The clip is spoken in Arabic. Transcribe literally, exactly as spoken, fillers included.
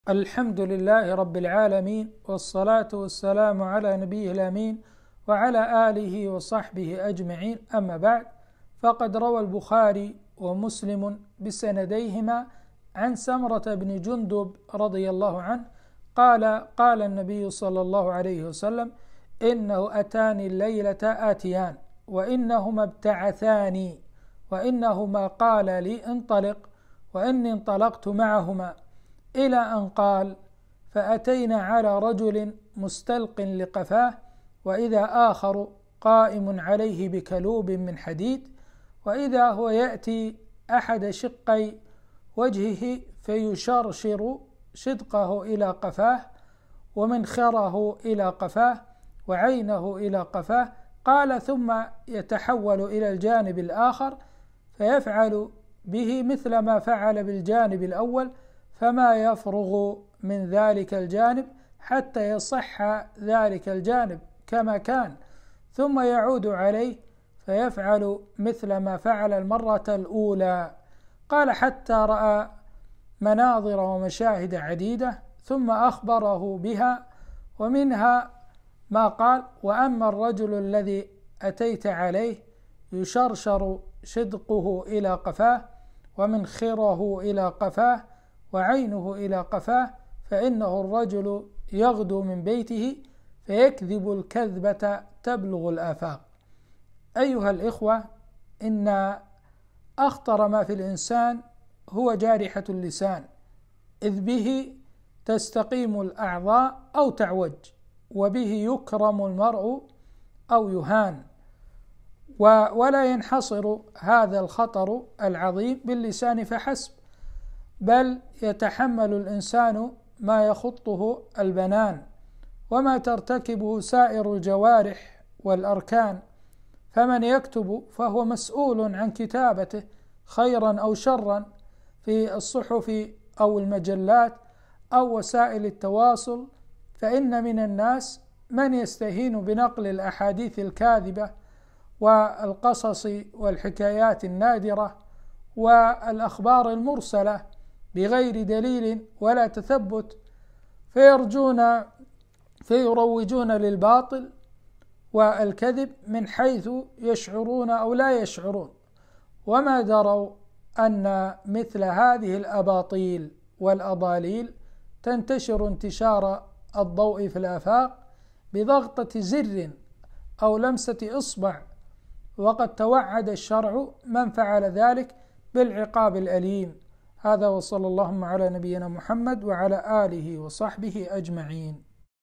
الحمد لله رب العالمين، والصلاة والسلام على نبيه الأمين وعلى آله وصحبه أجمعين. أما بعد، فقد روى البخاري ومسلم بسنديهما عن سمرة بن جندب رضي الله عنه قال قال النبي صلى الله عليه وسلم: إنه أتاني الليلة آتيان وإنهما ابتعثاني وإنهما قال لي انطلق وإني انطلقت معهما، إلى أن قال: فأتينا على رجل مستلق لقفاه وإذا آخر قائم عليه بكلوب من حديد، وإذا هو يأتي أحد شقي وجهه فيشرشر شدقه إلى قفاه ومنخره إلى قفاه وعينه إلى قفاه. قال: ثم يتحول إلى الجانب الآخر فيفعل به مثل ما فعل بالجانب الأول، فما يفرغ من ذلك الجانب حتى يصح ذلك الجانب كما كان، ثم يعود عليه فيفعل مثل ما فعل المرة الأولى. قال: حتى رأى مناظر ومشاهد عديدة ثم أخبره بها، ومنها ما قال: وأما الرجل الذي أتيت عليه يشرشر شدقه إلى قفاه ومنخره إلى قفاه وعينه إلى قفاه، فإنه الرجل يغدو من بيته فيكذب الكذبة تبلغ الآفاق. أيها الإخوة، إن أخطر ما في الإنسان هو جارحة اللسان، إذ به تستقيم الأعضاء أو تعوج، وبه يكرم المرء أو يهان. ولا ينحصر هذا الخطر العظيم باللسان فحسب، بل يتحمل الإنسان ما يخطه البنان وما ترتكبه سائر الجوارح والأركان، فمن يكتب فهو مسؤول عن كتابته خيرا أو شرا في الصحف أو المجلات أو وسائل التواصل، فإن من الناس من يستهين بنقل الأحاديث الكاذبة والقصص والحكايات النادرة والأخبار المرسلة بغير دليل ولا تثبت، فيرجون فيروجون للباطل والكذب من حيث يشعرون أو لا يشعرون، وما دروا أن مثل هذه الأباطيل والأضاليل تنتشر انتشار الضوء في الآفاق بضغطة زر أو لمسة إصبع، وقد توعد الشرع من فعل ذلك بالعقاب الأليم. هذا، وصلى اللهم على نبينا محمد وعلى آله وصحبه أجمعين.